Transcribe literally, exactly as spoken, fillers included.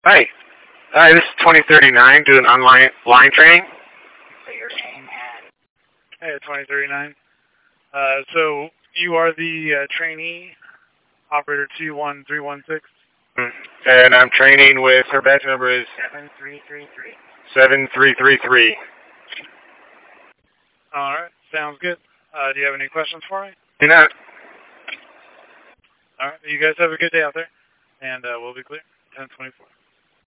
Hi. Hi, this is twenty thirty-nine doing online line training. Hey, twenty thirty-nine. Uh, so you are the uh, trainee, operator two one three one six? And I'm training with, her badge number is seven three three three. seven three three three. All right, sounds good. Uh, do you have any questions for me? You know, All right, you guys have a good day out there, and uh, we'll be clear. ten twenty-four.